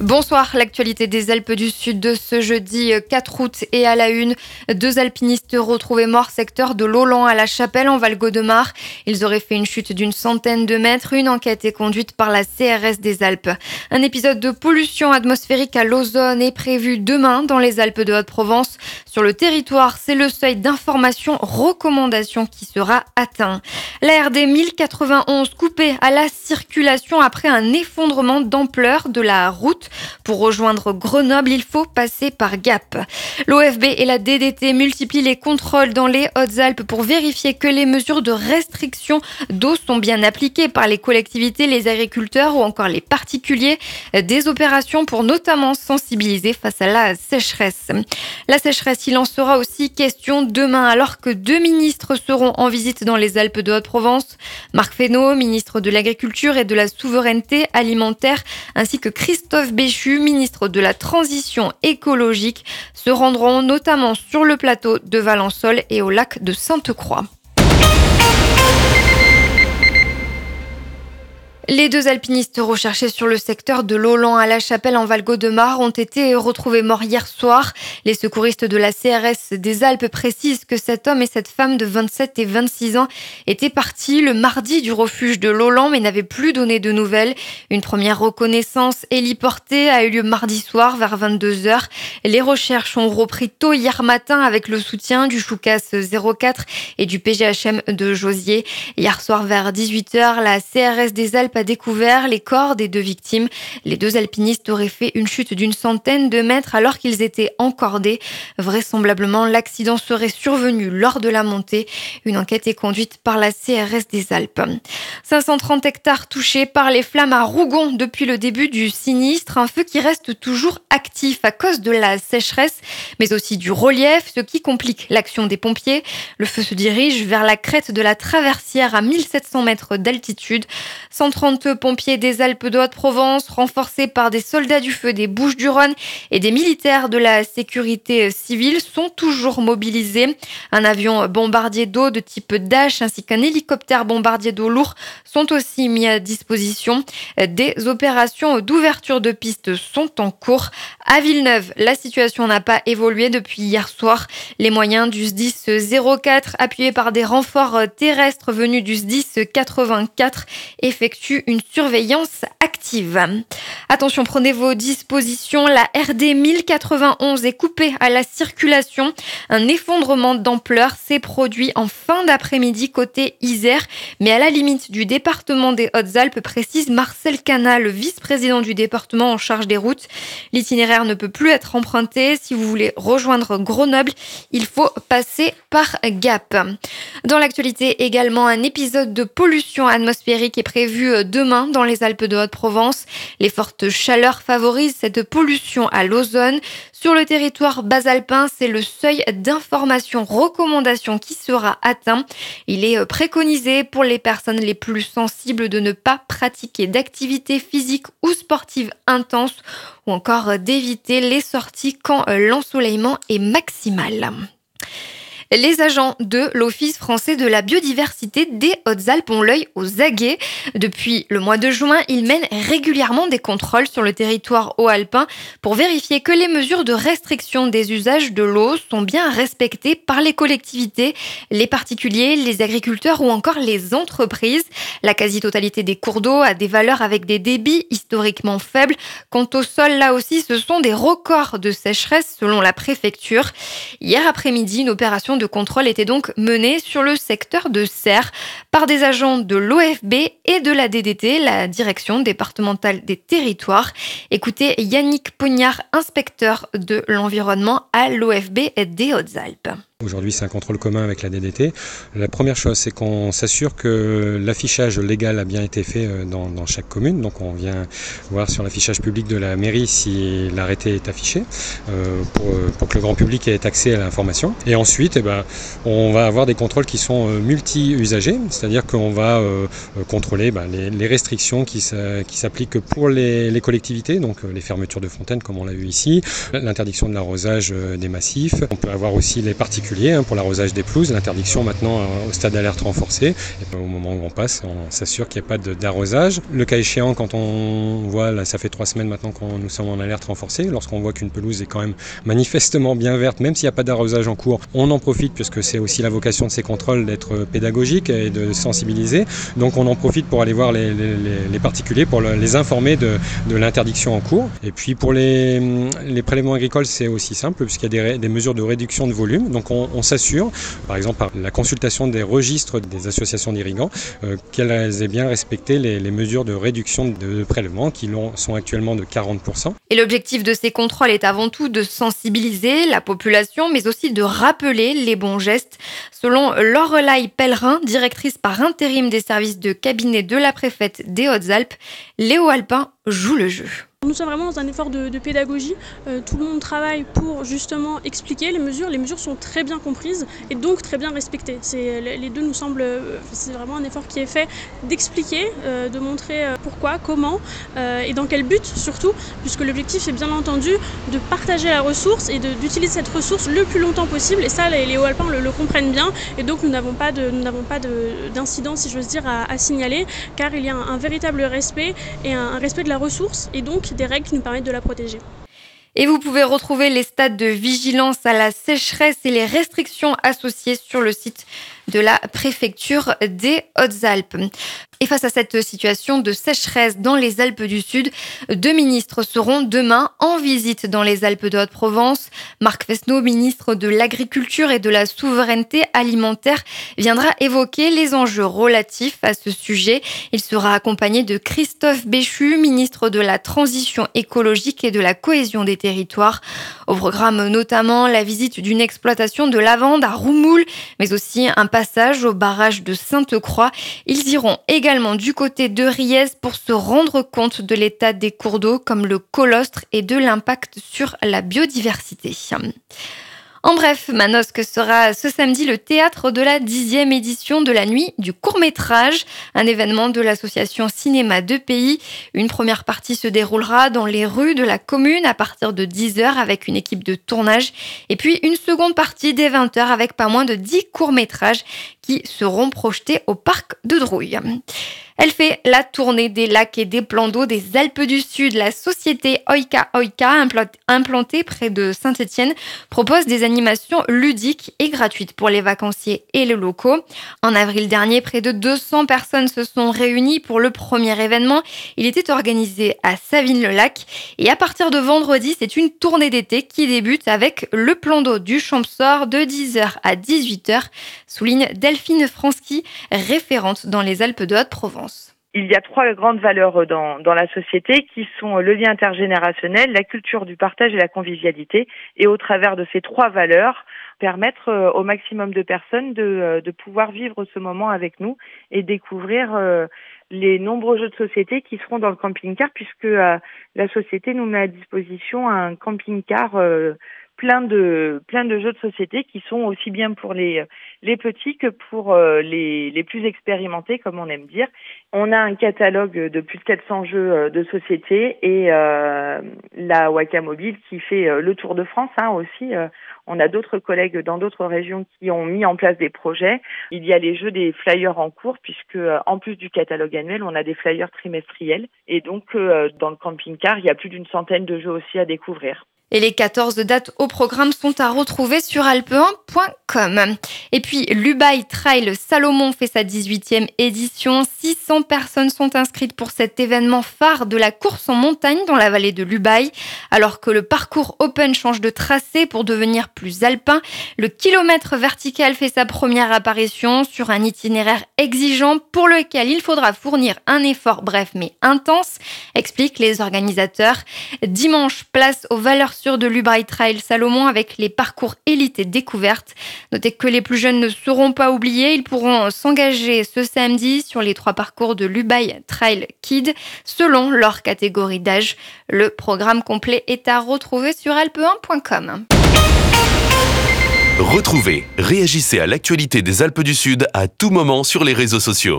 Bonsoir, l'actualité des Alpes du Sud de ce jeudi 4 août et à la une. 2 alpinistes retrouvés morts secteur de Laulan à la Chapelle en Val-Gaudemar. Ils auraient fait une chute d'une centaine de mètres. Une enquête est conduite par la CRS des Alpes. Un épisode de pollution atmosphérique à l'ozone est prévu demain dans les Alpes de Haute-Provence. Sur le territoire, c'est le seuil d'information-recommandation qui sera atteint. La RD 1091 coupée à la circulation après un effondrement d'ampleur de la route. Pour rejoindre Grenoble, il faut passer par Gap. L'OFB et la DDT multiplient les contrôles dans les Hautes-Alpes pour vérifier que les mesures de restriction d'eau sont bien appliquées par les collectivités, les agriculteurs ou encore les particuliers. Des opérations pour notamment sensibiliser face à la sécheresse. La sécheresse, il en sera aussi question demain alors que 2 ministres seront en visite dans les Alpes de Haute-Provence. Marc Fesneau, ministre de l'Agriculture et de la Souveraineté alimentaire, ainsi que Christophe Béchu, ministre de la Transition écologique, se rendront notamment sur le plateau de Valençol et au lac de Sainte-Croix. Les 2 alpinistes recherchés sur le secteur de Laulan à la Chapelle en Val-Gaudemar ont été retrouvés morts hier soir. Les secouristes de la CRS des Alpes précisent que cet homme et cette femme de 27 et 26 ans étaient partis le mardi du refuge de Laulan mais n'avaient plus donné de nouvelles. Une première reconnaissance héliportée a eu lieu mardi soir vers 22h. Les recherches ont repris tôt hier matin avec le soutien du Choucas 04 et du PGHM de Josier. Hier soir vers 18h, la CRS des Alpes a découvert les corps des 2 victimes. Les 2 alpinistes auraient fait une chute d'une centaine de mètres alors qu'ils étaient encordés. Vraisemblablement, l'accident serait survenu lors de la montée. Une enquête est conduite par la CRS des Alpes. 530 hectares touchés par les flammes à Rougon depuis le début du sinistre. Un feu qui reste toujours actif à cause de la sécheresse, mais aussi du relief, ce qui complique l'action des pompiers. Le feu se dirige vers la crête de la Traversière à 1700 mètres d'altitude. 130 pompiers des Alpes de Haute-Provence, renforcés par des soldats du feu des Bouches-du-Rhône et des militaires de la sécurité civile, sont toujours mobilisés. Un avion bombardier d'eau de type Dash ainsi qu'un hélicoptère bombardier d'eau lourd sont aussi mis à disposition. Des opérations d'ouverture de pistes sont en cours. À Villeneuve, la situation n'a pas évolué depuis hier soir. Les moyens du SDIS 04, appuyés par des renforts terrestres venus du SDIS 84, effectuent une surveillance active. Attention, prenez vos dispositions. La RD 1091 est coupée à la circulation. Un effondrement d'ampleur s'est produit en fin d'après-midi côté Isère, mais à la limite du département des Hautes-Alpes, précise Marcel Cana, le vice-président du département en charge des routes. L'itinéraire ne peut plus être emprunté. Si vous voulez rejoindre Grenoble, il faut passer par Gap. Dans l'actualité également, un épisode de pollution atmosphérique est prévu demain dans les Alpes de Haute-Provence. Les fortes chaleurs favorisent cette pollution à l'ozone. Sur le territoire basalpin, c'est le seuil d'information-recommandation qui sera atteint. Il est préconisé pour les personnes les plus sensibles de ne pas pratiquer d'activités physiques ou sportives intenses ou encore d'éviter les sorties quand l'ensoleillement est maximal. Les agents de l'Office français de la biodiversité des Hautes-Alpes ont l'œil aux aguets. Depuis le mois de juin, ils mènent régulièrement des contrôles sur le territoire haut-alpin pour vérifier que les mesures de restriction des usages de l'eau sont bien respectées par les collectivités, les particuliers, les agriculteurs ou encore les entreprises. La quasi-totalité des cours d'eau a des valeurs avec des débits historiquement faibles. Quant au sol, là aussi, ce sont des records de sécheresse selon la préfecture. Hier après-midi, une opération de contrôle était donc menée sur le secteur de Serres par des agents de l'OFB et de la DDT, la direction départementale des territoires. Écoutez Yannick Pognard, inspecteur de l'environnement à l'OFB des Hautes-Alpes. Aujourd'hui, c'est un contrôle commun avec la DDT. La première chose, c'est qu'on s'assure que l'affichage légal a bien été fait dans chaque commune. Donc, on vient voir sur l'affichage public de la mairie si l'arrêté est affiché pour que le grand public ait accès à l'information. Et ensuite, on va avoir des contrôles qui sont multi-usagers, c'est-à-dire qu'on va contrôler les restrictions qui s'appliquent pour les collectivités, donc les fermetures de fontaines comme on l'a vu ici, l'interdiction de l'arrosage des massifs. On peut avoir aussi les particuliers particuliers pour l'arrosage des pelouses, l'interdiction maintenant au stade d'alerte renforcée. Et au moment où on passe, on s'assure qu'il n'y a pas d'arrosage. Le cas échéant, quand on voit, là ça fait 3 semaines maintenant que nous sommes en alerte renforcée, lorsqu'on voit qu'une pelouse est quand même manifestement bien verte, même s'il n'y a pas d'arrosage en cours, on en profite puisque c'est aussi la vocation de ces contrôles d'être pédagogique et de sensibiliser. Donc on en profite pour aller voir les particuliers, pour les informer de l'interdiction en cours. Et puis pour les prélèvements agricoles, c'est aussi simple puisqu'il y a des mesures de réduction de volume. Donc on s'assure, par exemple par la consultation des registres des associations d'irrigants, qu'elles aient bien respecté les mesures de réduction de prélèvements qui sont actuellement de 40%. Et l'objectif de ces contrôles est avant tout de sensibiliser la population, mais aussi de rappeler les bons gestes. Selon Lorelai Pellerin, directrice par intérim des services de cabinet de la préfète des Hautes-Alpes, Léo Alpin joue le jeu. Nous sommes vraiment dans un effort de pédagogie. Tout le monde travaille pour justement expliquer les mesures. Les mesures sont très bien comprises et donc très bien respectées. Les deux nous semblent, c'est vraiment un effort qui est fait d'expliquer, de montrer pourquoi, comment et dans quel but surtout, puisque l'objectif est bien entendu de partager la ressource et d'utiliser cette ressource le plus longtemps possible. Et ça, les Hauts-Alpins le comprennent bien. Et donc nous n'avons pas d'incident, si j'ose dire, à signaler, car il y a un véritable respect et un respect de la ressource et donc des règles qui nous permettent de la protéger. Et vous pouvez retrouver les stades de vigilance à la sécheresse et les restrictions associées sur le site de la préfecture des Hautes-Alpes. Et face à cette situation de sécheresse dans les Alpes du Sud, 2 ministres seront demain en visite dans les Alpes de Haute-Provence. Marc Fesneau, ministre de l'Agriculture et de la Souveraineté alimentaire, viendra évoquer les enjeux relatifs à ce sujet. Il sera accompagné de Christophe Béchu, ministre de la Transition écologique et de la Cohésion des territoires. Au programme notamment la visite d'une exploitation de lavande à Roumoul, mais aussi un passage au barrage de Sainte-Croix. Ils iront également du côté de Riez pour se rendre compte de l'état des cours d'eau comme le Colostre et de l'impact sur la biodiversité. En bref, Manosque sera ce samedi le théâtre de la 10e édition de la Nuit du court-métrage, un événement de l'association Cinéma de Pays. Une première partie se déroulera dans les rues de la commune à partir de 10h avec une équipe de tournage. Et puis une seconde partie dès 20h avec pas moins de 10 courts-métrages qui seront projetés au parc de Drouille. Elle fait la tournée des lacs et des plans d'eau des Alpes du Sud. La société Oika implantée près de Saint-Étienne, propose des animations ludiques et gratuites pour les vacanciers et les locaux. En avril dernier, près de 200 personnes se sont réunies pour le premier événement. Il était organisé à Savines-le-Lac. Et à partir de vendredi, c'est une tournée d'été qui débute avec le plan d'eau du Champsaur de 10h à 18h, souligne Delphine Fransky, référente dans les Alpes de Haute-Provence. Il y a 3 grandes valeurs dans la société qui sont le lien intergénérationnel, la culture du partage et la convivialité. Et au travers de ces 3 valeurs, permettre au maximum de personnes de pouvoir vivre ce moment avec nous et découvrir les nombreux jeux de société qui seront dans le camping-car, puisque la société nous met à disposition un camping-car plein de jeux de société qui sont aussi bien pour les petits que pour les plus expérimentés, comme on aime dire. On a un catalogue de plus de 400 jeux de société et la Waka Mobile qui fait le tour de France aussi. On a d'autres collègues dans d'autres régions qui ont mis en place des projets. Il y a les jeux des flyers en cours puisque en plus du catalogue annuel, on a des flyers trimestriels. Et donc dans le camping-car, il y a plus d'une centaine de jeux aussi à découvrir. Et les 14 dates au programme sont à retrouver sur alpe1.com. Et puis, l'Ubaï Trail Salomon fait sa 18e édition. 600 personnes sont inscrites pour cet événement phare de la course en montagne dans la vallée de l'Ubaï. Alors que le parcours open change de tracé pour devenir plus alpin, le kilomètre vertical fait sa première apparition sur un itinéraire exigeant pour lequel il faudra fournir un effort bref mais intense, expliquent les organisateurs. Dimanche, place aux valeurs sûres de l'Ubaï Trail Salomon avec les parcours élite et découverte. Notez que les plus jeunes ne seront pas oubliés. Ils pourront s'engager ce samedi sur les 3 parcours de l'Ubaï Trail Kid selon leur catégorie d'âge. Le programme complet est à retrouver sur alpe1.com. Retrouvez, réagissez à l'actualité des Alpes du Sud à tout moment sur les réseaux sociaux.